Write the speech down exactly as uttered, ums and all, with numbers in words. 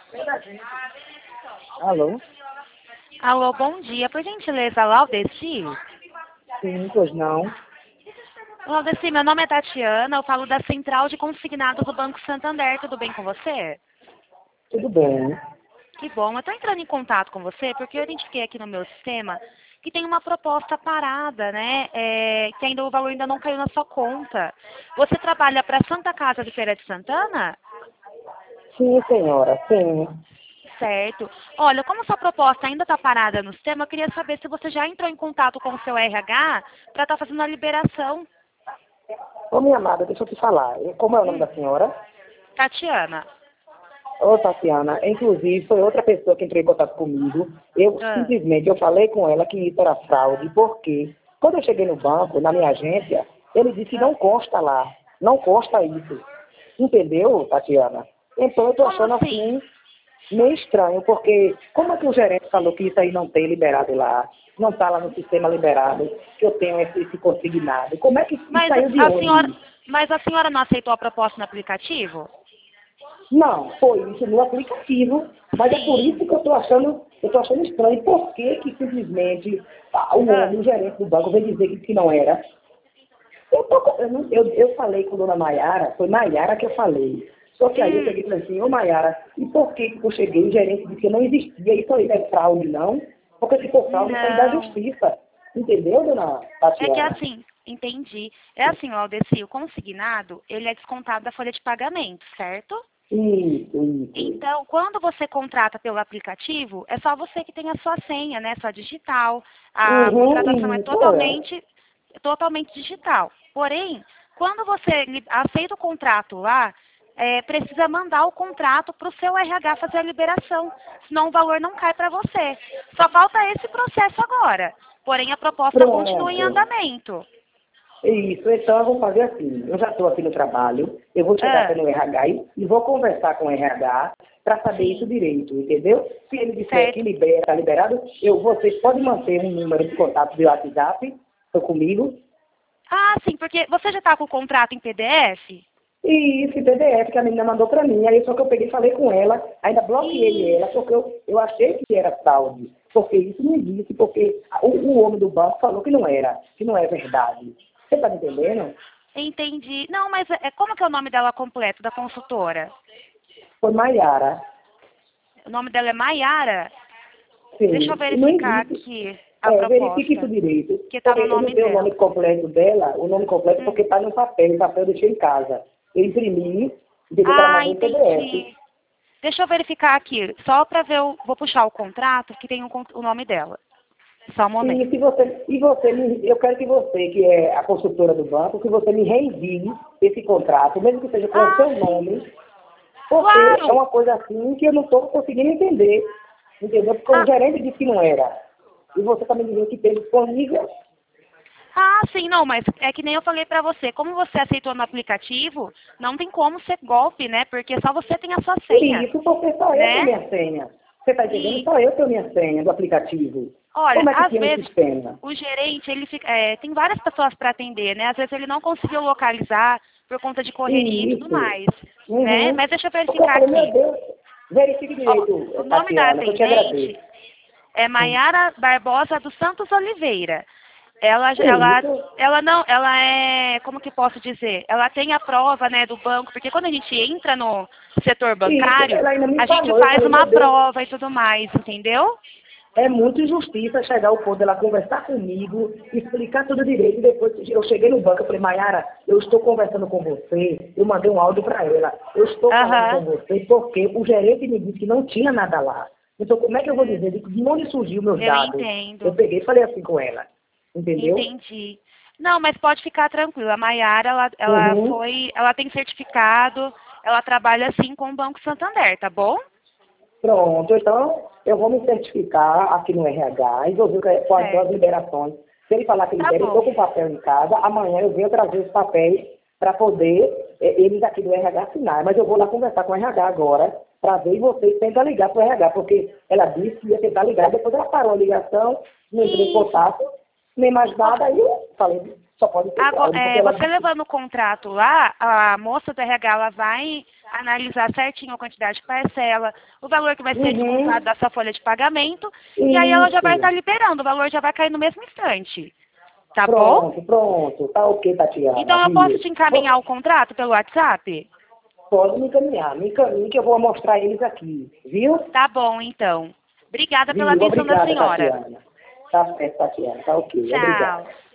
Alô? Alô, bom dia. Por gentileza, Laudeci? Sim, pois não. Laudeci, meu nome é Tatiana, eu falo da Central de Consignados do Banco Santander. Tudo bem com você? Tudo bem. Que bom. Eu estou entrando em contato com você porque eu identifiquei aqui no meu sistema que tem uma proposta parada, né? É, que ainda o valor ainda não caiu na sua conta. Você trabalha para a Santa Casa de Feira de Santana? Sim, senhora, sim. Certo. Olha, como sua proposta ainda está parada no sistema, eu queria saber se você já entrou em contato com o seu R H para estar fazendo a liberação. Ô, minha amada, deixa eu te falar. Como é o nome Hum, da senhora? Tatiana. Ô, Tatiana, inclusive foi outra pessoa que entrou em contato comigo. Eu Ah, simplesmente eu falei com ela que isso era fraude, porque quando eu cheguei no banco, na minha agência, ele disse que ah. não consta lá. Não consta isso. Entendeu, Tatiana? Então eu tô Como achando assim? assim meio estranho, porque como é que o gerente falou que isso aí não tem liberado lá? Não está lá no sistema liberado, que eu tenho esse, esse consignado. Como é que isso Mas saiu de a senhora, onde? mas a senhora não aceitou a proposta no aplicativo? Não, foi isso no aplicativo, mas é por isso Sim. que eu estou achando, eu tô achando estranho. Por que que simplesmente ah, o Ah, homem, o gerente do banco, veio dizer que, que não era? Eu, tô, com- eu, não- eu, eu falei com a dona Maiara, foi Maiara que eu falei. Só que aí eu hum, peguei e falei assim, ô Maiara, e por que que eu cheguei, o gerente disse que não existia, isso aí não é fraude, não? Porque se for fraude, isso aí da não. justiça. Entendeu, dona É que Tatiana? assim, entendi. É assim, ó, Aldeci, o consignado, ele é descontado da folha de pagamento, certo? Isso, isso. Então, quando você contrata pelo aplicativo, é só você que tem a sua senha, né? Sua digital. A contratação é Uhum, isso é. totalmente, totalmente digital. Porém, quando você li- aceita o contrato lá, é, precisa mandar o contrato para o seu R H fazer a liberação, senão o valor não cai para você. Só falta esse processo agora. Porém, a proposta continua em Pronto. andamento. Isso, então eu vou fazer assim. Eu já estou aqui no trabalho, eu vou chegar até Ah, no R H e e vou conversar com o R H para saber isso sim, direito, entendeu? Se ele disser que certo. libera, está liberado, eu, vocês podem manter um número de contato do WhatsApp tô comigo. Ah, sim, porque você já está com o contrato em P D F? E esse P D F que a menina mandou para mim, aí só que eu peguei e falei com ela, ainda bloqueei ela, Isso. porque eu, eu achei que era fraude, porque isso não existe, porque o, o homem do banco falou que não era, que não é verdade. Você está me entendendo? Entendi. Não, mas é, como que é o nome dela completo, da consultora? Foi Maiara. O nome dela é Maiara? Deixa eu Sim, e não verificar existe. aqui a É, verifique isso proposta, direito. que está Porque no eu não nome tenho o nome dela. completo dela, o nome completo Hum. porque está no papel, o papel eu deixei em casa. Eu imprimi, entendeu? Para Ah, mandar em P D F. entendi. Deixa eu verificar aqui, só para ver, o, vou puxar o contrato que tem o, con- o nome dela. Só um E momento. se você, e você me, eu quero que você, que é a consultora do banco, que você me reenvie esse contrato, mesmo que seja com o Ah, seu sim. nome, porque é Claro. uma coisa assim que eu não estou conseguindo entender. Entendeu? Porque o Ah, gerente disse que não era. E você está me dizendo que tem disponível. ah, sim, não, mas é que nem eu falei pra você, como você aceitou no aplicativo, não tem como ser golpe, né? Porque só você tem a sua E senha, isso porque só eu tenho né? minha senha. Você está entendendo? E, Só eu tenho minha senha do aplicativo. olha, Como é que às tinha no vezes sistema? o gerente, ele fica, é, tem várias pessoas para atender, né? Às vezes ele não conseguiu localizar por conta de correria e E tudo isso. mais, né? Uhum. Mas deixa eu Porque eu verificar falei, meu aqui. Deus, verifique Ó, direito, o nome da Tatiana, que eu te agradeço. atendente é Maiara Barbosa dos Santos Oliveira. Ela, E ela, isso. ela não, ela é, como que posso dizer? Ela tem a prova, né, do banco, porque quando a gente entra no setor E isso. bancário, Ela ainda me a gente falou, eu faz falei, uma meu Deus, prova e tudo mais, entendeu? é muita injustiça chegar ao ponto dela conversar comigo, explicar tudo direito, e depois eu cheguei no banco, eu falei, Maiara, eu estou conversando com você, eu mandei um áudio para ela, eu estou falando com Aham. você porque o gerente me disse que não tinha nada lá. Então como é que eu vou Hum, dizer de de onde surgiu meus eu dados? Eu entendo. peguei e falei assim com ela, entendeu? Entendi. Não, mas pode ficar tranquila. A Maiara, ela, ela Uhum. foi, ela tem certificado, ela trabalha assim com o Banco Santander, tá bom? Pronto, então eu vou me certificar aqui no R H e vou ver quais quais são as Certo. liberações. Se ele falar que Tá libera, eu estou bom. com o papel em casa, amanhã eu venho trazer os papéis para poder eh, eles aqui do R H assinar. Mas eu vou lá conversar com o R H agora para ver e vocês tentam ligar para o R H, porque ela disse que ia tentar ligar, depois ela parou a ligação, não entrei em Isso. contato, nem mais Ó, nada, aí eu falei, só pode ter Agora, fraude. é, Porque ela... você levando o contrato lá, a moça do R H ela vai analisar certinho a quantidade de parcela, o valor que vai ser Uhum. descontado da sua folha de pagamento, Isso. e aí ela já vai estar liberando, o valor já vai cair no mesmo instante. Tá bom? Pronto, pronto. Tá ok, Tatiana. Então eu Viu? posso te encaminhar o contrato pelo WhatsApp? Pode me encaminhar. Me encaminhe que eu vou mostrar eles aqui. Viu? Tá bom, então. Obrigada pela Viu? atenção da Obrigada, senhora. Tatiana. Tá certo, Tatiana. Tá ok. Obrigado. Tchau.